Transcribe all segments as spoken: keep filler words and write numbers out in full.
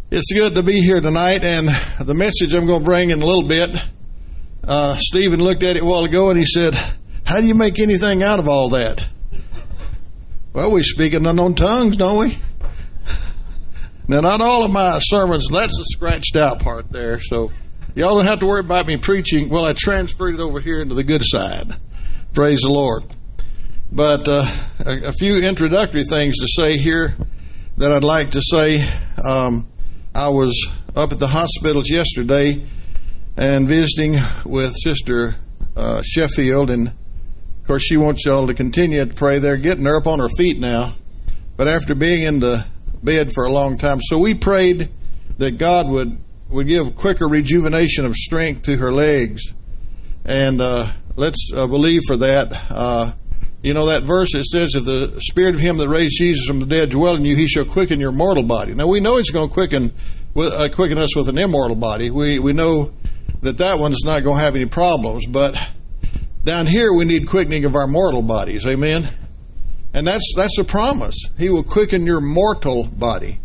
It's good to be here tonight, and the message I'm going to bring in a little bit, uh, Stephen looked at it a while ago and he said, how do you make anything out of all that? Well, we speak in unknown tongues, don't we? Now, not all of my sermons, that's the scratched out part there, so y'all don't have to worry about me preaching. Well, I transferred it over here into the good side. Praise the Lord. But uh, a, a few introductory things to say here that I'd like to say. Um, I was up at the hospitals yesterday and visiting with Sister uh, Sheffield, and of course she wants y'all to continue to pray. They're getting her up on her feet now, but after being in the bed for a long time, so we prayed that God would would give quicker rejuvenation of strength to her legs, and uh, let's uh, believe for that. Uh, You know that verse, it says, if the Spirit of Him that raised Jesus from the dead dwell in you, He shall quicken your mortal body. Now, we know He's going to quicken uh, quicken us with an immortal body. We we know that that one's not going to have any problems. But down here, we need quickening of our mortal bodies. Amen? And that's that's a promise. He will quicken your mortal body.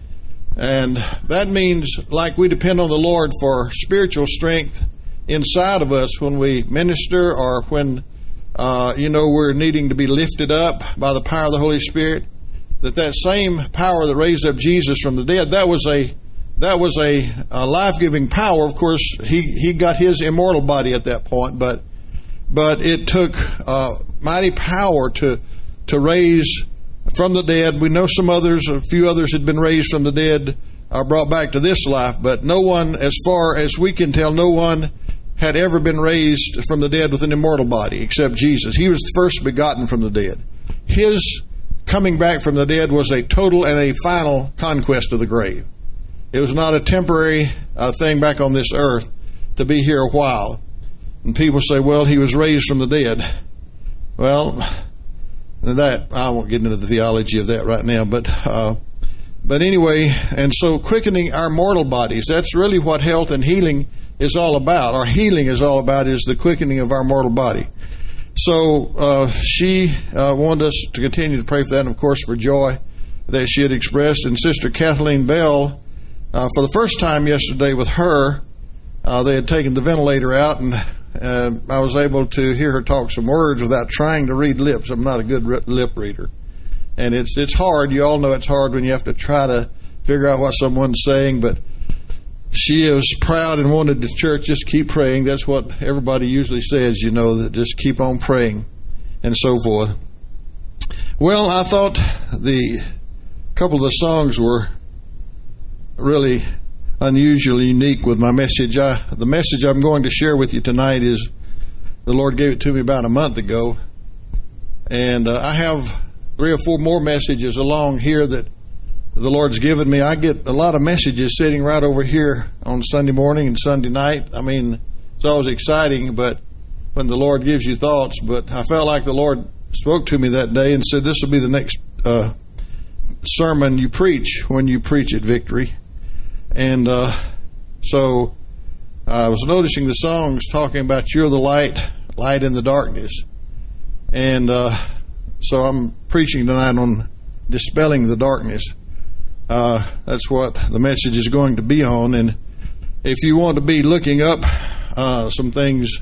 And that means, like we depend on the Lord for spiritual strength inside of us when we minister or when Uh, you know, we're needing to be lifted up by the power of the Holy Spirit, that that same power that raised up Jesus from the dead, that was a that was a, a life-giving power. Of course, he, he got his immortal body at that point, but but it took uh, mighty power to to raise from the dead. We know some others, a few others had been raised from the dead, are brought back to this life, but no one, as far as we can tell, no one had ever been raised from the dead with an immortal body except Jesus. He was the first begotten from the dead. His coming back from the dead was a total and a final conquest of the grave. It was not a temporary uh, thing back on this earth to be here a while. And people say, well, he was raised from the dead. Well, that I won't get into the theology of that right now, but uh, but anyway, and so quickening our mortal bodies, that's really what health and healing is all about. Our healing is all about is the quickening of our mortal body. So uh, she uh, wanted us to continue to pray for that, and of course for joy that she had expressed. And Sister Kathleen Bell, uh, for the first time yesterday with her, uh, they had taken the ventilator out, and uh, I was able to hear her talk some words without trying to read lips. I'm not a good lip reader, and it's it's hard. You all know it's hard when you have to try to figure out what someone's saying, but she was proud and wanted the church just keep praying. That's what everybody usually says, you know, that just keep on praying and so forth. Well, I thought the couple of the songs were really unusual, unique with my message. I, the message I'm going to share with you tonight is, the Lord gave it to me about a month ago. And uh, I have three or four more messages along here that the Lord's given me. I get a lot of messages sitting right over here on Sunday morning and Sunday night. I mean, it's always exciting, but when the Lord gives you thoughts. But I felt like the Lord spoke to me that day and said, this will be the next uh, sermon you preach when you preach at Victory. And uh, so I was noticing the songs talking about you're the light, light in the darkness. And uh, so I'm preaching tonight on dispelling the darkness. Uh, that's what the message is going to be on. And if you want to be looking up uh, some things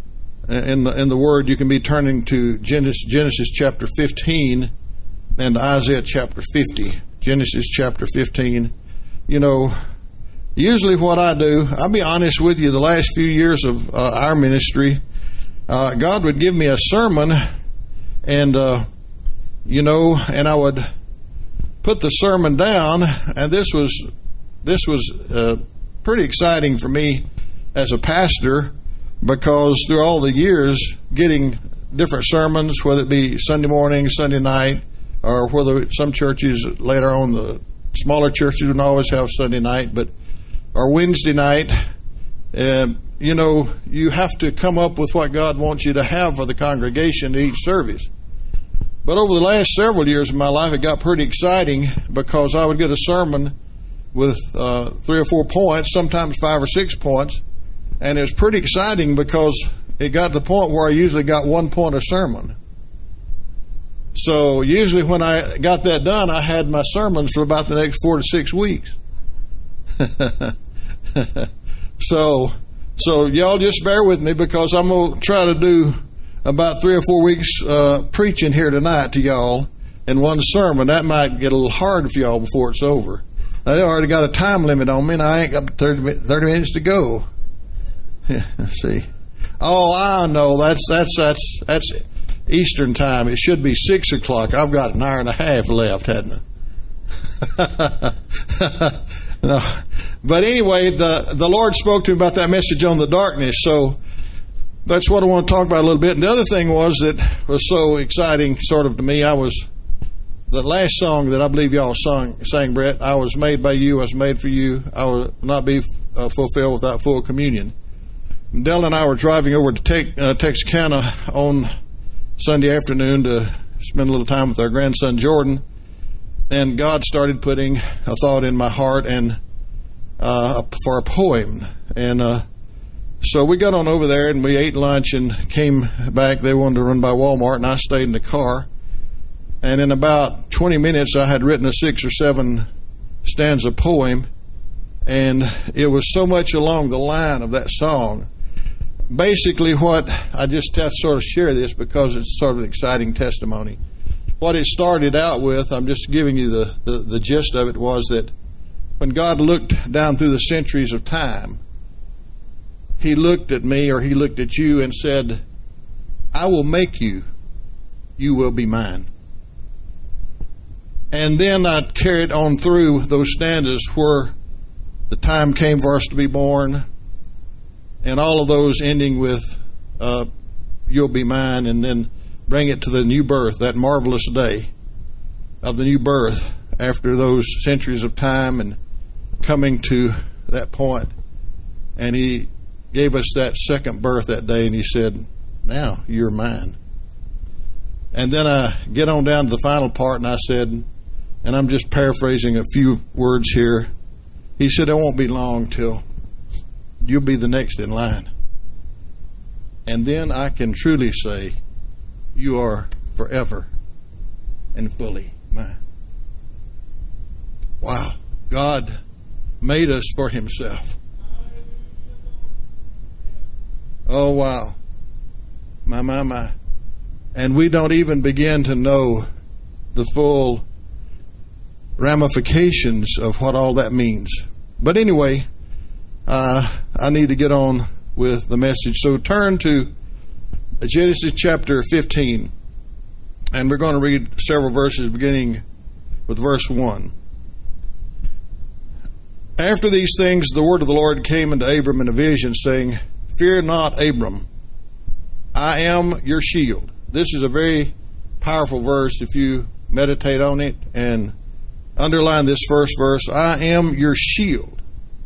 in the, in the Word, you can be turning to Genesis, Genesis chapter fifteen and Isaiah chapter fifty. Genesis chapter fifteen. You know, usually what I do, I'll be honest with you, the last few years of uh, our ministry, uh, God would give me a sermon, and, uh, you know, and I would put the sermon down, and this was this was uh, pretty exciting for me as a pastor, because through all the years getting different sermons, whether it be Sunday morning, Sunday night, or whether some churches later on, the smaller churches would always have Sunday night, but or Wednesday night, uh, you know, you have to come up with what God wants you to have for the congregation to each service. But over the last several years of my life, it got pretty exciting, because I would get a sermon with uh, three or four points, sometimes five or six points, and it was pretty exciting because it got to the point where I usually got one point a sermon. So usually when I got that done, I had my sermons for about the next four to six weeks. so, so y'all just bear with me, because I'm going to try to do about three or four weeks uh, preaching here tonight to y'all in one sermon. That might get a little hard for y'all before it's over. Now, they already got a time limit on me, and I ain't got thirty, thirty minutes to go. Yeah, let's see. Oh, I know. That's that's that's that's Eastern time. It should be six o'clock. I've got an hour and a half left, hadn't I? No. But anyway, the the Lord spoke to me about that message on the darkness. So that's what I want to talk about a little bit. And the other thing was that was so exciting, sort of to me. I was the last song that I believe y'all sung, sang, Brett. I was made by you. I was made for you. I will not be uh, fulfilled without full communion. And Dell and I were driving over to take, uh, Texarkana on Sunday afternoon to spend a little time with our grandson Jordan, and God started putting a thought in my heart and uh, for a poem. And uh, so we got on over there and we ate lunch and came back. They wanted to run by Walmart, and I stayed in the car. And in about twenty minutes, I had written a six or seven stanza poem, and it was so much along the line of that song. Basically, what I just have to sort of share this because it's sort of an exciting testimony. What it started out with, I'm just giving you the, the, the gist of it, was that when God looked down through the centuries of time, He looked at me, or He looked at you and said, I will make you, you will be mine. And then I carried on through those stanzas where the time came for us to be born, and all of those ending with uh, you'll be mine, and then bring it to the new birth, that marvelous day of the new birth after those centuries of time and coming to that point. And He gave us that second birth that day, and He said, now you're mine. And then I get on down to the final part, and I said, and I'm just paraphrasing a few words here, He said, it won't be long till you'll be the next in line. And then I can truly say, you are forever and fully mine. Wow. God made us for Himself. Oh, wow. My, my, my. And we don't even begin to know the full ramifications of what all that means. But anyway, uh, I need to get on with the message. So turn to Genesis chapter fifteen, and we're going to read several verses beginning with verse one. After these things, the word of the Lord came unto Abram in a vision, saying, Fear not, Abram, I am your shield. This is a very powerful verse if you meditate on it and underline this first verse. I am your shield,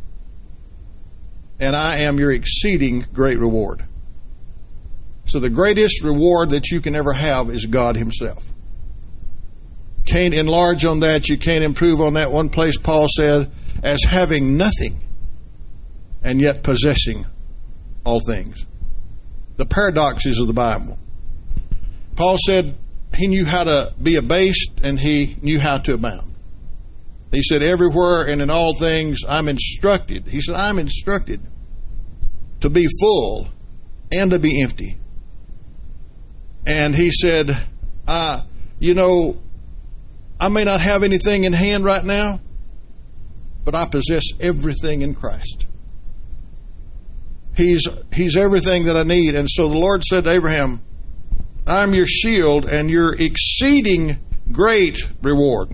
and I am your exceeding great reward. So the greatest reward that you can ever have is God Himself. Can't enlarge on that. You can't improve on that. One place Paul said, as having nothing and yet possessing all things. The paradoxes of the Bible. Paul said he knew how to be abased and he knew how to abound. He said, everywhere and in all things I'm instructed. He said, I'm instructed to be full and to be empty. And he said, uh, you know, I may not have anything in hand right now, but I possess everything in Christ. He's, he's everything that I need. And so the Lord said to Abraham, I'm your shield and your exceeding great reward.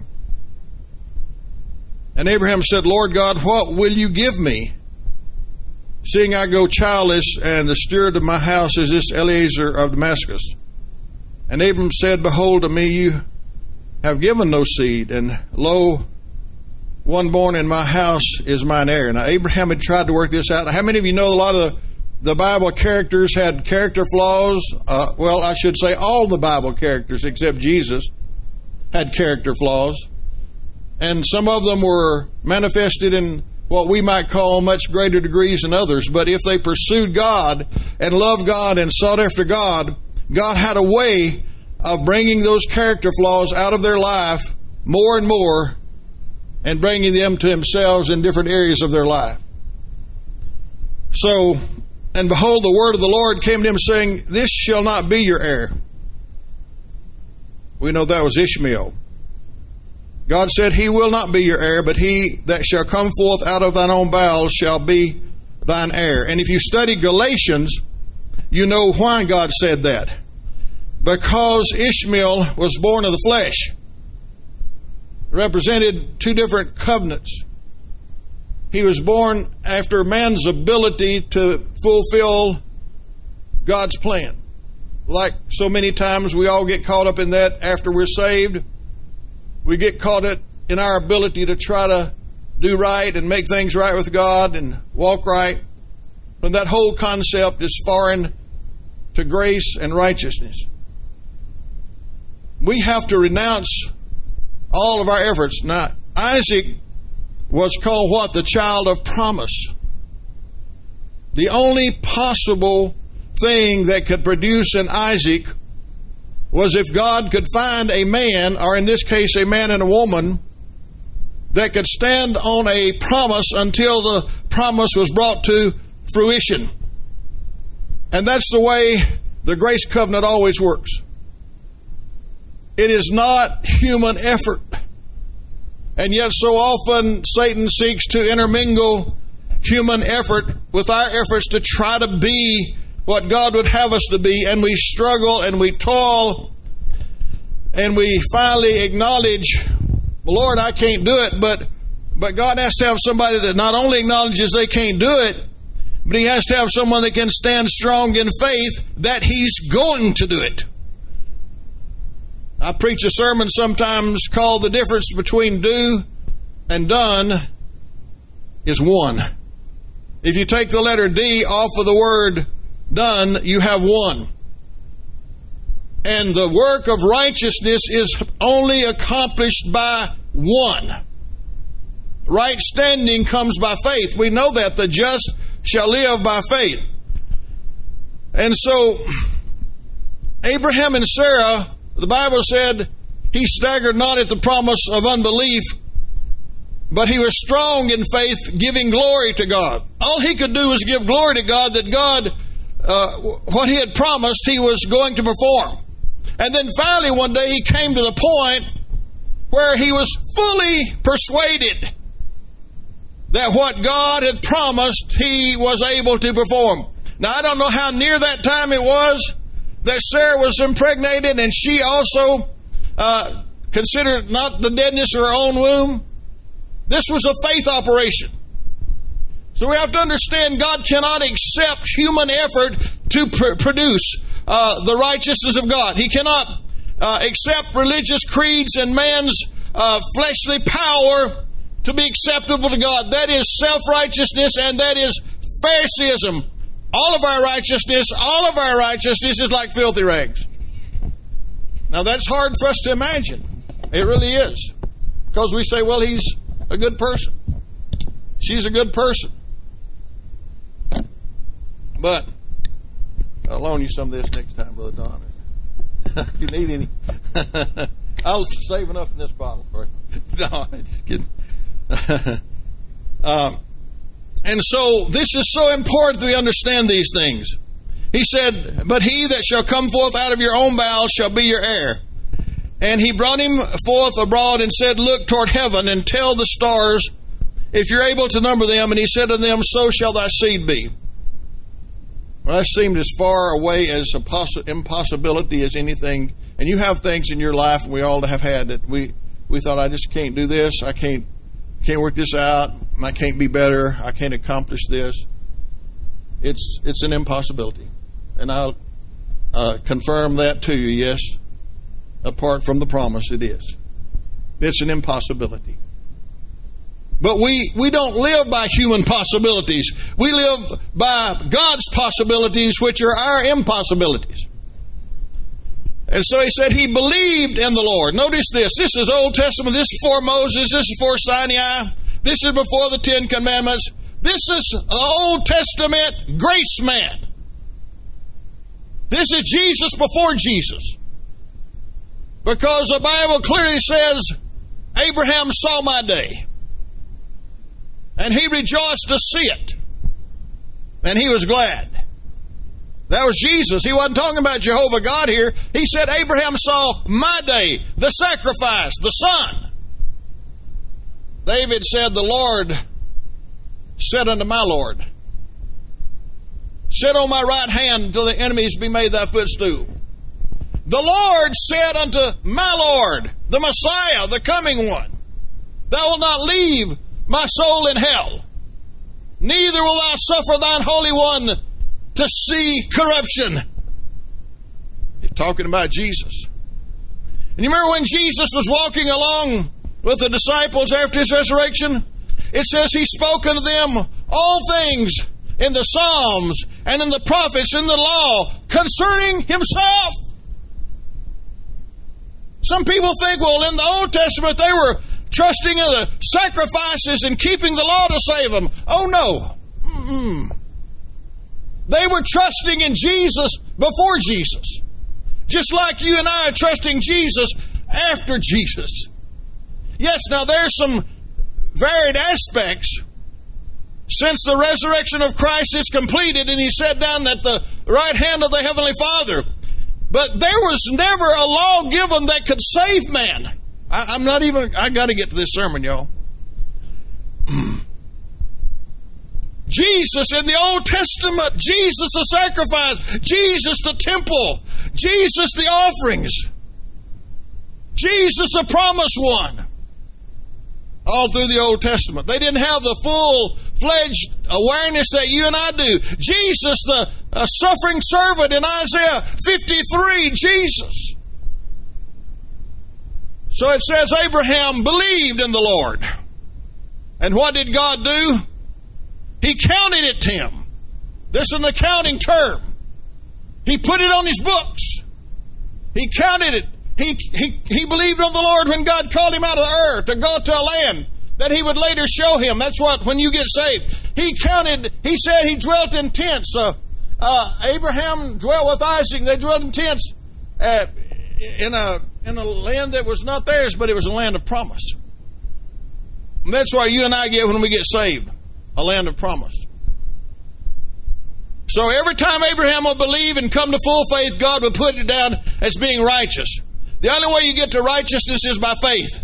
And Abraham said, Lord God, what will you give me, seeing I go childless, and the steward of my house is this Eliezer of Damascus? And Abram said, Behold, to me you have given no seed, and lo, one born in my house is mine heir. Now, Abraham had tried to work this out. How many of you know a lot of the, the Bible characters had character flaws? Uh, well, I should say all the Bible characters except Jesus had character flaws. And some of them were manifested in what we might call much greater degrees than others. But if they pursued God and loved God and sought after God, God had a way of bringing those character flaws out of their life more and more and bringing them to themselves in different areas of their life. So, and behold, the word of the Lord came to him saying, this shall not be your heir. We know that was Ishmael. God said, he will not be your heir, but he that shall come forth out of thine own bowels shall be thine heir. And if you study Galatians, you know why God said that. Because Ishmael was born of the flesh. Represented two different covenants. He was born after man's ability to fulfill God's plan. Like so many times we all get caught up in that after we're saved. We get caught up in our ability to try to do right and make things right with God and walk right. When that whole concept is foreign to grace and righteousness. We have to renounce all of our efforts. Now, Isaac was called what? The child of promise. The only possible thing that could produce an Isaac was if God could find a man, or in this case a man and a woman, that could stand on a promise until the promise was brought to fruition. And that's the way the grace covenant always works. It is not human effort. And yet so often Satan seeks to intermingle human effort with our efforts to try to be what God would have us to be. And we struggle and we toil and we finally acknowledge, Lord, I can't do it. But, but God has to have somebody that not only acknowledges they can't do it, but he has to have someone that can stand strong in faith that he's going to do it. I preach a sermon sometimes called The Difference Between Do and Done is One. If you take the letter D off of the word done, you have one. And the work of righteousness is only accomplished by one. Right standing comes by faith. We know that the just shall live by faith. And so, Abraham and Sarah, the Bible said, he staggered not at the promise of unbelief, but he was strong in faith, giving glory to God. All he could do was give glory to God that God, uh, what he had promised, he was going to perform. And then finally one day he came to the point where he was fully persuaded that what God had promised, he was able to perform. Now, I don't know how near that time it was that Sarah was impregnated, and she also uh, considered not the deadness of her own womb. This was a faith operation. So we have to understand God cannot accept human effort to pr- produce uh, the righteousness of God. He cannot uh, accept religious creeds and man's uh, fleshly power to be acceptable to God. That is self-righteousness, and that is Phariseeism. All of our righteousness, all of our righteousness is like filthy rags. Now that's hard for us to imagine. It really is. Because we say, well, he's a good person. She's a good person. But I'll loan you some of this next time, Brother Don. If you need any. I'll save enough in this bottle for you. No, I'm just kidding. um, and so this is so important that we understand these things. He said, but he that shall come forth out of your own bowels shall be your heir. And he brought him forth abroad and said, look toward heaven and tell the stars if you're able to number them. And he said to them, so shall thy seed be. Well, that seemed as far away as a poss- impossibility as anything. And you have things in your life, and we all have had, that we, we thought, I just can't do this. I can't, can't work this out. I can't be better. I can't accomplish this. It's, it's an impossibility. And I'll uh, confirm that to you, yes. Apart from the promise, it is. It's an impossibility. But we, we don't live by human possibilities. We live by God's possibilities, which are our impossibilities. And so he said he believed in the Lord. Notice this. This is Old Testament. This is before Moses. This is before Sinai. This is before the Ten Commandments. This is the Old Testament grace man. This is Jesus before Jesus. Because the Bible clearly says, Abraham saw my day. And he rejoiced to see it. And he was glad. That was Jesus. He wasn't talking about Jehovah God here. He said, Abraham saw my day, the sacrifice, the Son. David said, the Lord said unto my Lord, sit on my right hand until the enemies be made thy footstool. The Lord said unto my Lord, the Messiah, the coming one, thou wilt not leave my soul in hell, neither will thou suffer thine Holy One to see corruption. He's talking about Jesus. And you remember when Jesus was walking along with the disciples after his resurrection? It says he spoke unto them all things in the Psalms and in the prophets and the law concerning himself. Some people think, well, in the Old Testament they were trusting in the sacrifices and keeping the law to save them. Oh no. Mm-mm. They were trusting in Jesus before Jesus. Just like you and I are trusting Jesus after Jesus. Yes, now there's some varied aspects. Since the resurrection of Christ is completed and he sat down at the right hand of the Heavenly Father. But there was never a law given that could save man. I, I'm not even, I got to get to this sermon, y'all. Jesus in the Old Testament, Jesus the sacrifice, Jesus the temple, Jesus the offerings, Jesus the promised one. All through the Old Testament. They didn't have the full-fledged awareness that you and I do. Jesus, the uh, suffering servant in Isaiah fifty-three, Jesus. So it says Abraham believed in the Lord. And what did God do? He counted it to him. This is an accounting term. He put it on his books. He counted it. He, he, he believed on the Lord when God called him out of the earth to go to a land that he would later show him. That's what, when you get saved. He counted, he said he dwelt in tents. Uh, uh, Abraham dwelt with Isaac. They dwelt in tents uh, in a in a land that was not theirs, but it was a land of promise. And that's what you and I get when we get saved. A land of promise. So every time Abraham would believe and come to full faith, God would put it down as being righteous. The only way you get to righteousness is by faith.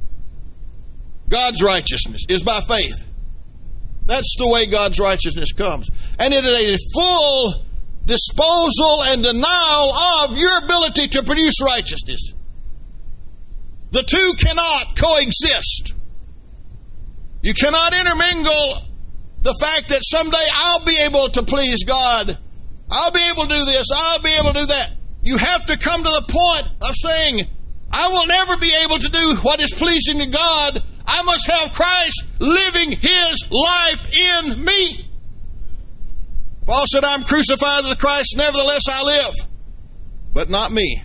God's righteousness is by faith. That's the way God's righteousness comes. And it is a full disposal and denial of your ability to produce righteousness. The two cannot coexist. You cannot intermingle the fact that someday I'll be able to please God. I'll be able to do this. I'll be able to do that. You have to come to the point of saying, I will never be able to do what is pleasing to God. I must have Christ living His life in me. Paul said, I'm crucified with Christ, nevertheless I live. But not me.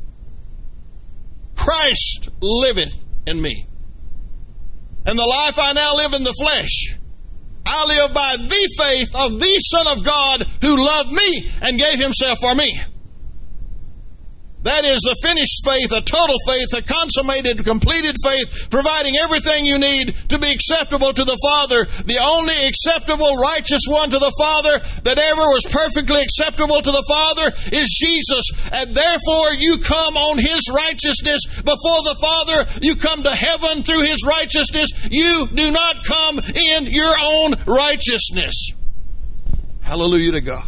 Christ liveth in me. And the life I now live in the flesh, I live by the faith of the Son of God who loved me and gave Himself for me. That is the finished faith, a total faith, a consummated, completed faith, providing everything you need to be acceptable to the Father. The only acceptable, righteous one to the Father that ever was perfectly acceptable to the Father is Jesus. And therefore you come on His righteousness before the Father. You come to heaven through His righteousness. You do not come in your own righteousness. Hallelujah to God.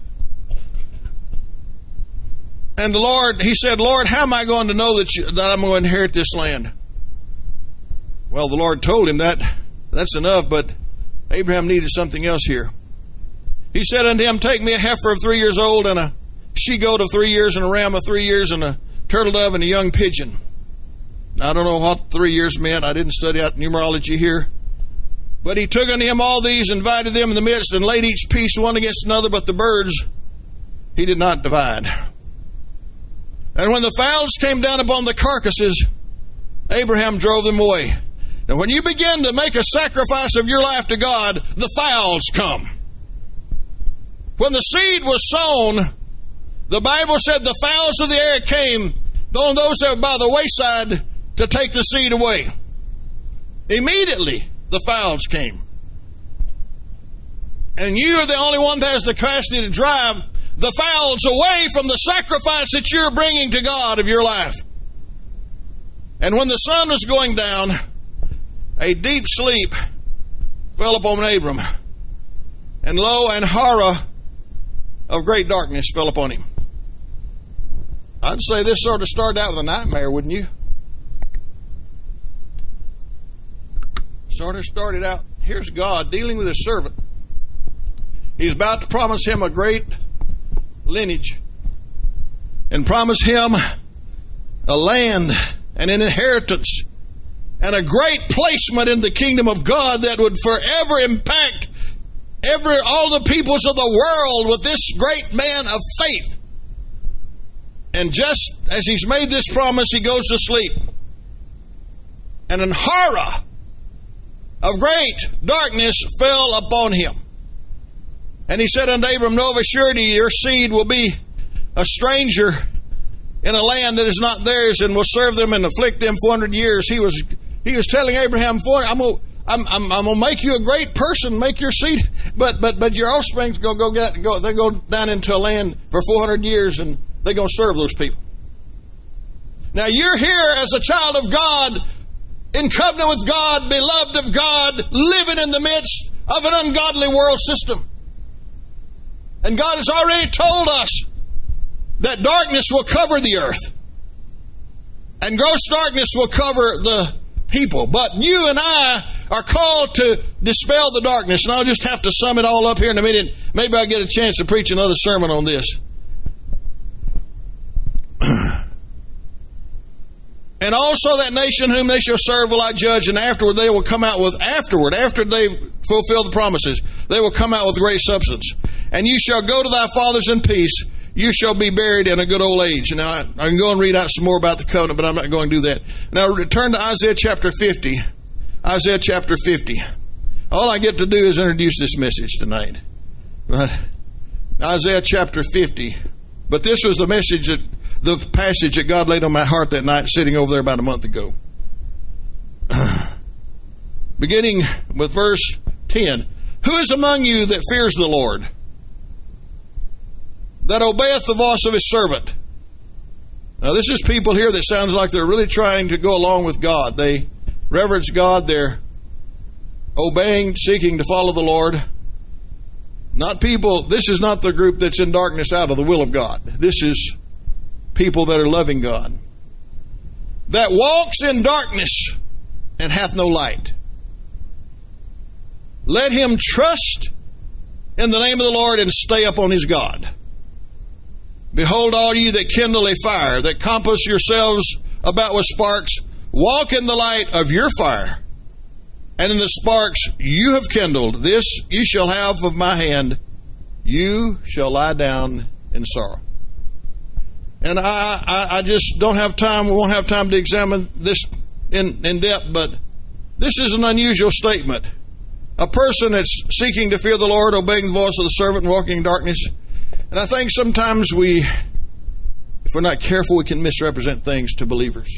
And the Lord, he said, Lord, how am I going to know that, you, that I'm going to inherit this land? Well, the Lord told him that. That's enough, but Abraham needed something else here. He said unto him, take me a heifer of three years old and a she-goat of three years and a ram of three years and a turtle dove and a young pigeon. Now, I don't know what three years meant. I didn't study out numerology here. But he took unto him all these, and divided them in the midst, and laid each piece one against another, but the birds he did not divide. And when the fowls came down upon the carcasses, Abraham drove them away. Now, when you begin to make a sacrifice of your life to God, the fowls come. When the seed was sown, the Bible said the fowls of the air came, on those that were by the wayside, to take the seed away. Immediately, the fowls came. And you are the only one that has the capacity to drive the fowls away from the sacrifice that you're bringing to God of your life. And when the sun was going down, a deep sleep fell upon Abram. And lo, an horror of great darkness fell upon him. I'd say this sort of started out with a nightmare, wouldn't you? Sort of started out, here's God dealing with his servant. He's about to promise him a great lineage and promise him a land and an inheritance and a great placement in the kingdom of God that would forever impact every all the peoples of the world with this great man of faith. And just as he's made this promise, he goes to sleep. And an horror of great darkness fell upon him. And he said unto Abram, know of a surety your seed will be a stranger in a land that is not theirs, and will serve them and afflict them four hundred years. He was he was telling Abraham, I'm going I'm, I'm, I'm to make you a great person, make your seed, but but but your offspring's going to go get go they go down into a land for four hundred years, and they're going to serve those people. Now you're here as a child of God, in covenant with God, beloved of God, living in the midst of an ungodly world system. And God has already told us that darkness will cover the earth. And gross darkness will cover the people. But you and I are called to dispel the darkness. And I'll just have to sum it all up here in a minute. Maybe I'll get a chance to preach another sermon on this. And also that nation whom they shall serve will I judge, and afterward they will come out with, afterward, after they fulfill the promises, they will come out with great substance. And you shall go to thy fathers in peace. You shall be buried in a good old age. Now, I, I can go and read out some more about the covenant, but I'm not going to do that. Now, return to Isaiah chapter fifty. Isaiah chapter fifty. All I get to do is introduce this message tonight. Right? Isaiah chapter fifty. But this was the message, that the passage that God laid on my heart that night, sitting over there about a month ago. Beginning with verse ten. Who is among you that fears the Lord, that obeyeth the voice of his servant? Now this is people here that sounds like they're really trying to go along with God. They reverence God. They're obeying, seeking to follow the Lord. Not people, this is not the group that's in darkness out of the will of God. This is people that are loving God. That walks in darkness and hath no light. Let him trust in the name of the Lord and stay upon his God. Behold, all you that kindle a fire, that compass yourselves about with sparks, walk in the light of your fire, and in the sparks you have kindled. This you shall have of my hand. You shall lie down in sorrow. And I, I, I just don't have time, we won't have time to examine this in, in depth, but this is an unusual statement. A person that's seeking to fear the Lord, obeying the voice of the servant, and walking in darkness. And I think sometimes we, if we're not careful, we can misrepresent things to believers.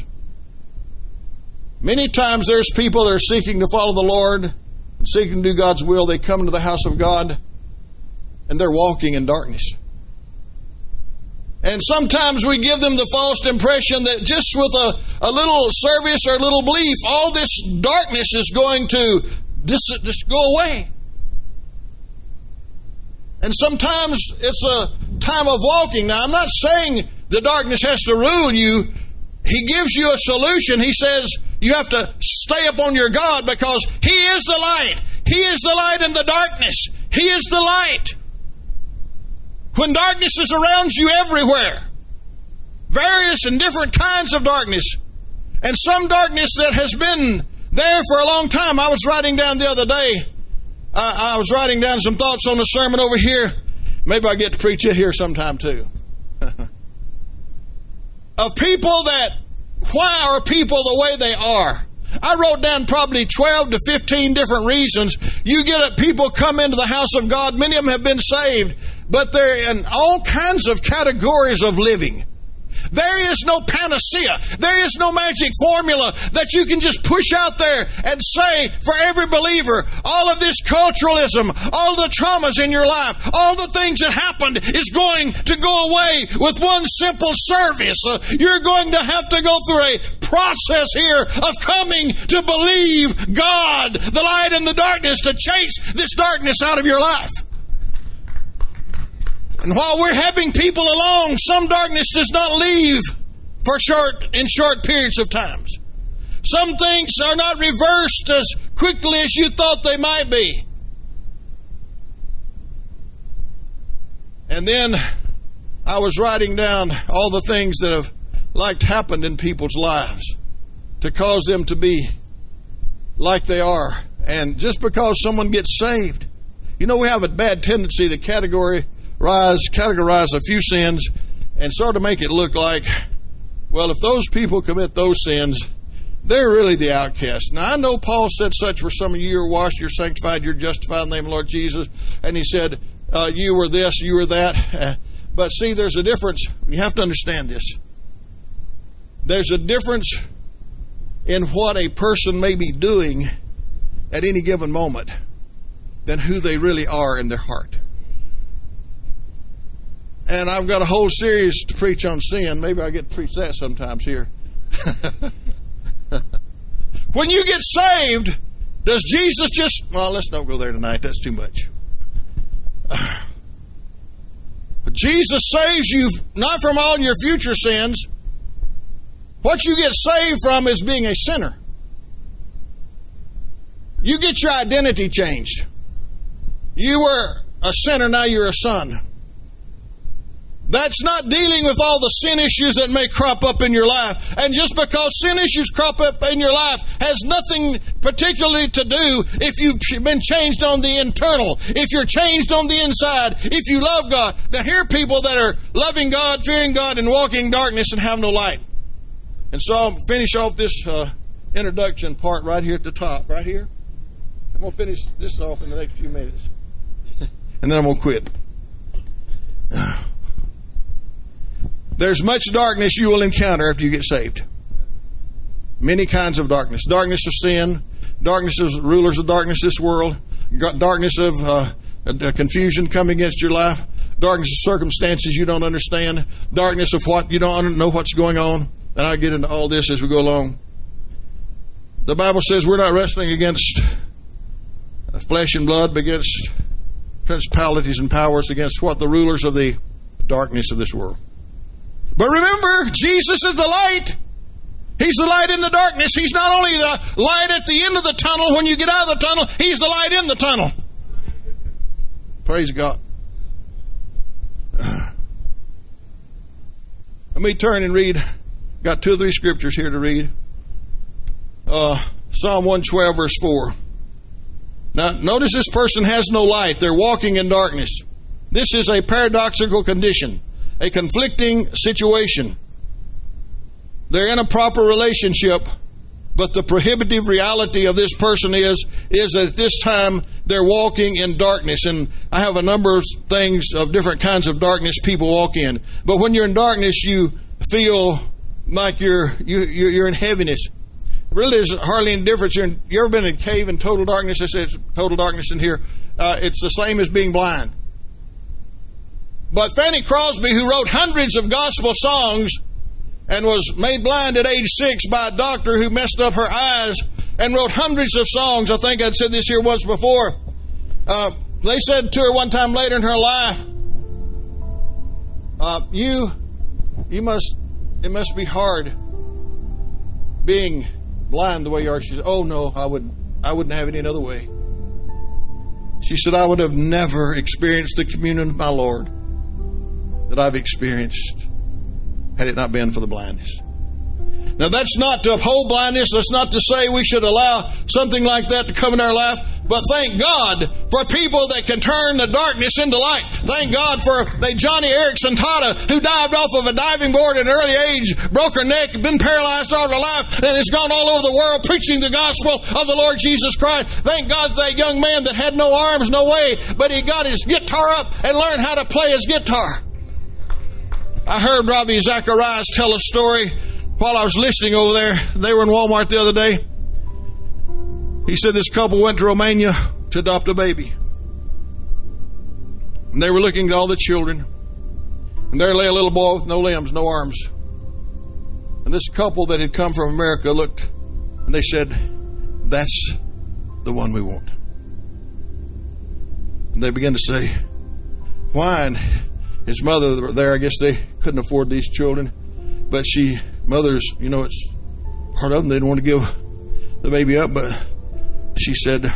Many times there's people that are seeking to follow the Lord, and seeking to do God's will. They come into the house of God, and they're walking in darkness. And sometimes we give them the false impression that just with a, a little service or a little belief, all this darkness is going to just, just go away. And sometimes it's a time of walking. Now, I'm not saying the darkness has to rule you. He gives you a solution. He says you have to stay upon your God, because He is the light. He is the light in the darkness. He is the light. When darkness is around you everywhere, various and different kinds of darkness, and some darkness that has been there for a long time. I was writing down the other day, I, I was writing down some thoughts on the sermon over here. Maybe I get to preach it here sometime too. Of people that, why are people the way they are? I wrote down probably twelve to fifteen different reasons. You get it, people come into the house of God, many of them have been saved, but they're in all kinds of categories of living. There is no panacea. There is no magic formula that you can just push out there and say for every believer, all of this culturalism, all the traumas in your life, all the things that happened is going to go away with one simple service. Uh, you're going to have to go through a process here of coming to believe God, the light in the darkness, to chase this darkness out of your life. And while we're helping people along, some darkness does not leave for short in short periods of times. Some things are not reversed as quickly as you thought they might be. And then I was writing down all the things that have like happened in people's lives to cause them to be like they are. And just because someone gets saved, you know, we have a bad tendency to categorize, categorize a few sins and sort of make it look like, well, if those people commit those sins, they're really the outcast. Now, I know Paul said such for some of you. You're washed, you're sanctified, you're justified in the name of the Lord Jesus. And he said, uh, you were this, you were that. Uh, but see, there's a difference. You have to understand this. There's a difference in what a person may be doing at any given moment than who they really are in their heart. And I've got a whole series to preach on sin. Maybe I get to preach that sometimes here. When you get saved, does Jesus just... Well, let's not go there tonight. That's too much. Jesus saves you not from all your future sins. What you get saved from is being a sinner. You get your identity changed. You were a sinner, now you're a son. That's not dealing with all the sin issues that may crop up in your life. And just because sin issues crop up in your life has nothing particularly to do if you've been changed on the internal, if you're changed on the inside, if you love God. Now, here are people that are loving God, fearing God, and walking in darkness and have no light. And so I'll finish off this uh, introduction part right here at the top, right here. I'm going to finish this off in the next few minutes. And then I'm going to quit. There's much darkness you will encounter after you get saved. Many kinds of darkness. Darkness of sin, darkness of rulers of darkness this world, darkness of uh, confusion coming against your life, darkness of circumstances you don't understand, darkness of what you don't know what's going on. And I'll get into all this as we go along. The Bible says we're not wrestling against flesh and blood, but against principalities and powers, against what? The rulers of the darkness of this world. But remember, Jesus is the light. He's the light in the darkness. He's not only the light at the end of the tunnel when you get out of the tunnel, He's the light in the tunnel. Praise God. Let me turn and read. Got two or three scriptures here to read. Uh, Psalm one twelve, verse four. Now, notice this person has no light. They're walking in darkness. This is a paradoxical condition, a conflicting situation. They're in a proper relationship, but the prohibitive reality of this person is, is that at this time they're walking in darkness. And I have a number of things of different kinds of darkness people walk in. But when you're in darkness, you feel like you're you, you're in heaviness. Really, there's hardly any difference. You're in, you ever been in a cave in total darkness? I say it's total darkness in here. Uh, it's the same as being blind. But Fanny Crosby, who wrote hundreds of gospel songs and was made blind at age six by a doctor who messed up her eyes and wrote hundreds of songs. I think I'd said this here once before. Uh, they said to her one time later in her life, uh, you, you must, it must be hard being blind the way you are. She said, oh no, I would, I wouldn't have it any other way. She said, I would have never experienced the communion of my Lord that I've experienced had it not been for the blindness. Now, that's not to uphold blindness. That's not to say we should allow something like that to come in our life. But thank God for people that can turn the darkness into light. Thank God for the Johnny Erickson Tata, who dived off of a diving board at an early age, broke her neck, been paralyzed all her life, and has gone all over the world preaching the gospel of the Lord Jesus Christ. Thank God for that young man that had no arms, no way, but he got his guitar up and learned how to play his guitar. I heard Ravi Zacharias tell a story while I was listening over there. They were in Walmart the other day. He said this couple went to Romania to adopt a baby. And they were looking at all the children. And there lay a little boy with no limbs, no arms. And this couple that had come from America looked and they said, that's the one we want. And they began to say, why? And his mother were there. I guess they couldn't afford these children. But she, mothers, you know, it's part of them. They didn't want to give the baby up. But she said,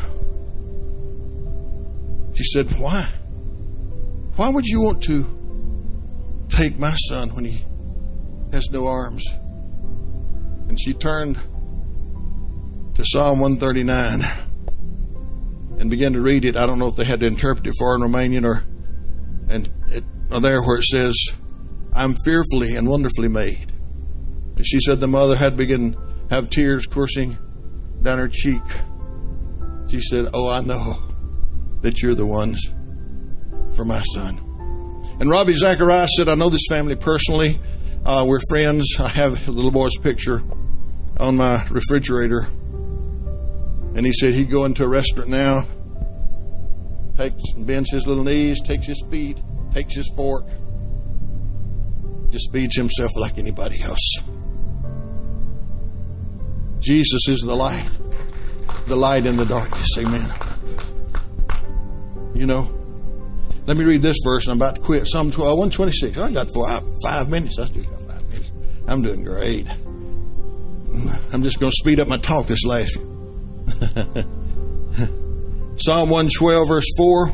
she said, why? Why would you want to take my son when he has no arms? And she turned to Psalm one thirty-nine and began to read it. I don't know if they had to interpret it for her in Romanian or, and it, or there where it says, I'm fearfully and wonderfully made. And she said the mother had begun have tears coursing down her cheek. She said, oh, I know that you're the ones for my son. And Ravi Zacharias said, I know this family personally. Uh, we're friends. I have a little boy's picture on my refrigerator. And he said he'd go into a restaurant now, takes and bends his little knees, takes his feet, takes his fork, just feeds himself like anybody else. Jesus is the light, the light in the darkness. Amen. You know, let me read this verse. I'm about to quit. Psalm one twenty-six. I got four, five minutes. I still got five minutes. I'm doing great. I'm just going to speed up my talk this last year. Psalm one twelve verse four.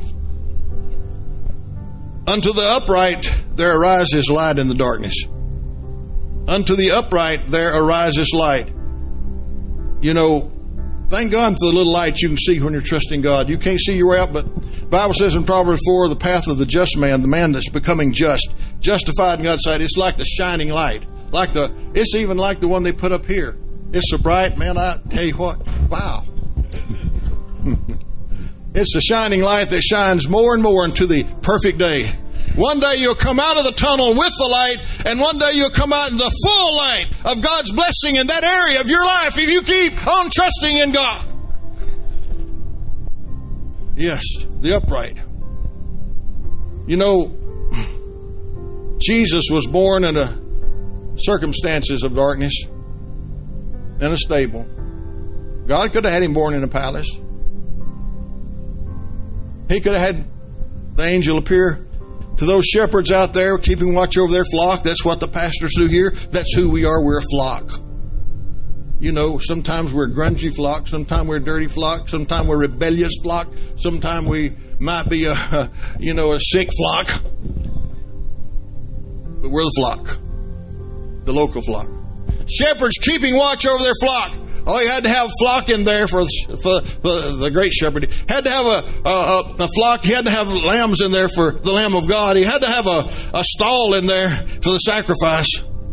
Unto the upright there arises light in the darkness. Unto the upright there arises light. You know, thank God for the little light you can see when you're trusting God. You can't see your way out, but the Bible says in Proverbs four, the path of the just man, the man that's becoming just, justified in God's sight, it's like the shining light. Like the, it's even like the one they put up here. It's so bright, man, I tell you what, wow. It's the shining light that shines more and more into the perfect day. One day you'll come out of the tunnel with the light, and one day you'll come out in the full light of God's blessing in that area of your life if you keep on trusting in God. Yes, the upright. You know, Jesus was born in a circumstances of darkness in a stable. God could have had him born in a palace. He could have had the angel appear to those shepherds out there keeping watch over their flock. That's what the pastors do here. That's who we are. We're a flock. You know, sometimes we're a grungy flock. Sometimes we're a dirty flock. Sometimes we're a rebellious flock. Sometimes we might be a, a you know, a sick flock. But we're the flock. The local flock. Shepherds keeping watch over their flock. Oh, he had to have a flock in there for, for, for the great shepherd. He had to have a, a, a flock. He had to have lambs in there for the Lamb of God. He had to have a, a stall in there for the sacrifice.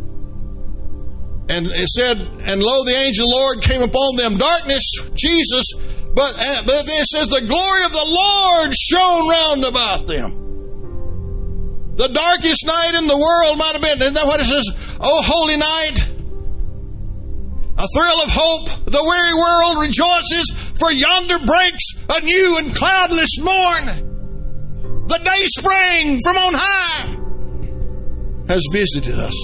And it said, and lo, the angel of the Lord came upon them. Darkness, Jesus, but, but it says the glory of the Lord shone round about them. The darkest night in the world might have been, isn't that what it says? Oh, holy night. A thrill of hope, the weary world rejoices, for yonder breaks a new and cloudless morn. The day spring from on high has visited us.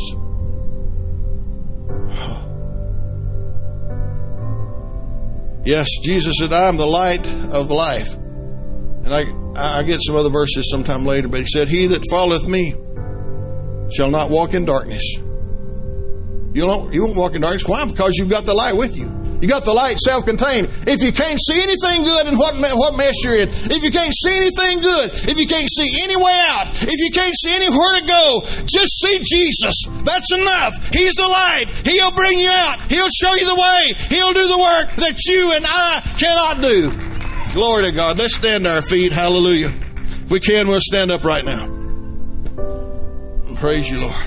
Yes, Jesus said, I am the light of life. And I, I get some other verses sometime later, but he said, he that followeth me shall not walk in darkness. You don't, you won't walk in darkness. Why? Because you've got the light with you. You got the light self-contained. If you can't see anything good in what, what mess you're in, if you can't see anything good, if you can't see any way out, if you can't see anywhere to go, just see Jesus. That's enough. He's the light. He'll bring you out. He'll show you the way. He'll do the work that you and I cannot do. Glory to God. Let's stand to our feet. Hallelujah. If we can, we'll stand up right now. Praise you, Lord.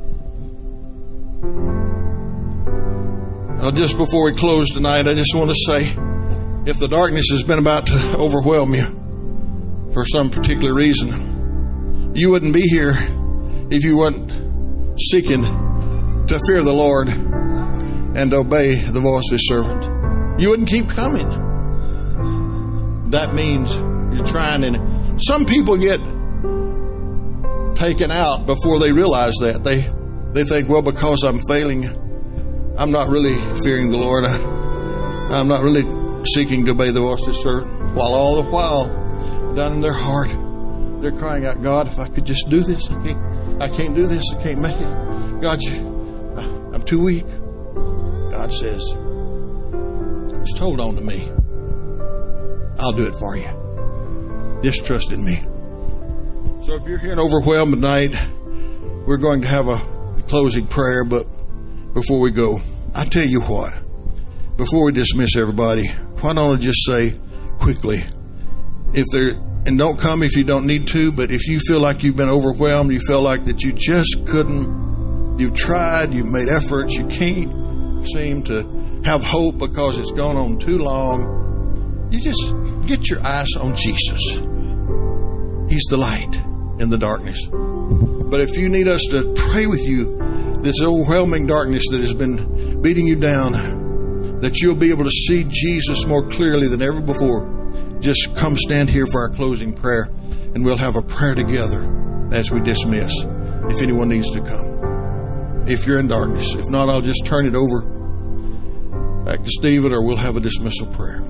Now, just before we close tonight, I just want to say, if the darkness has been about to overwhelm you for some particular reason, you wouldn't be here if you weren't seeking to fear the Lord and obey the voice of His servant, you wouldn't keep coming. That means you're trying. And some people get taken out before they realize that. They they think, well, because I'm failing, I'm not really fearing the Lord. I, I'm not really seeking to obey the voice of His servant. While all the while, down in their heart, they're crying out, God, if I could just do this, I can't. I can't do this. I can't make it. God, you, I'm too weak. God says, just hold on to me. I'll do it for you. Just trust in me. So if you're here and overwhelmed tonight, we're going to have a closing prayer. But before we go, I tell you what, before we dismiss everybody, why don't I just say quickly, if there, and don't come if you don't need to, but if you feel like you've been overwhelmed, you feel like that you just couldn't, you've tried, you've made efforts, you can't seem to have hope because it's gone on too long, you just get your eyes on Jesus. He's the light in the darkness. But if you need us to pray with you, this overwhelming darkness that has been beating you down, that you'll be able to see Jesus more clearly than ever before, just come stand here for our closing prayer, and we'll have a prayer together as we dismiss, if anyone needs to come. If you're in darkness. If not, I'll just turn it over back to Stephen, or we'll have a dismissal prayer.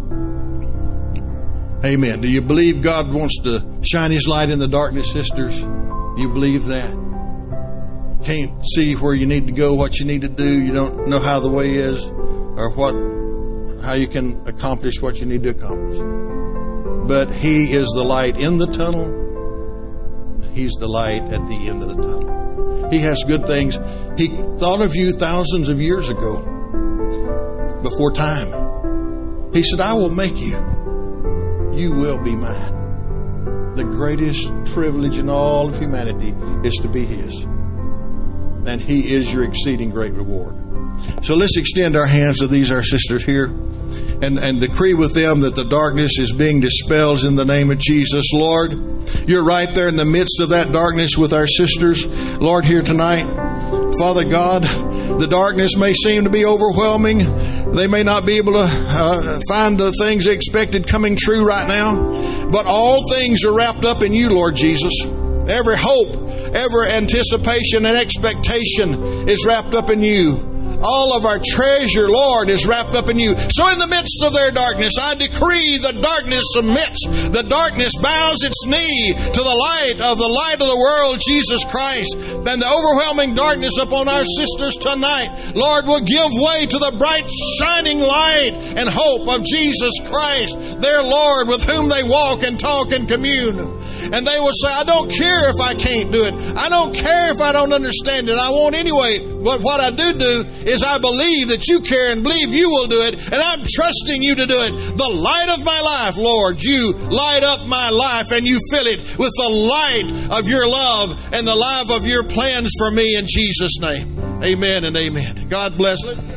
Amen. Do you believe God wants to shine His light in the darkness, sisters? Do you believe that? Can't see where you need to go, what you need to do. You don't know how the way is, or what, how you can accomplish what you need to accomplish. But He is the light in the tunnel. He's the light at the end of the tunnel. He has good things. He thought of you thousands of years ago, before time. He said, I will make you. You will be mine. The greatest privilege in all of humanity is to be His. And He is your exceeding great reward. So let's extend our hands to these our sisters here, and, and decree with them that the darkness is being dispelled in the name of Jesus. Lord, you're right there in the midst of that darkness with our sisters, Lord, here tonight. Father God, the darkness may seem to be overwhelming. They may not be able to uh, find the things they expected coming true right now. But all things are wrapped up in you, Lord Jesus. Every hope, every anticipation and expectation is wrapped up in you. All of our treasure, Lord, is wrapped up in you. So in the midst of their darkness, I decree the darkness submits. The darkness bows its knee to the light of the light of the world, Jesus Christ. And the overwhelming darkness upon our sisters tonight, Lord, will give way to the bright, shining light and hope of Jesus Christ, their Lord, with whom they walk and talk and commune. And they will say, I don't care if I can't do it. I don't care if I don't understand it. I won't anyway. But what I do do is I believe that you care and believe you will do it. And I'm trusting you to do it. The light of my life, Lord, you light up my life and you fill it with the light of your love and the love of your plans for me in Jesus' name. Amen and amen. God bless.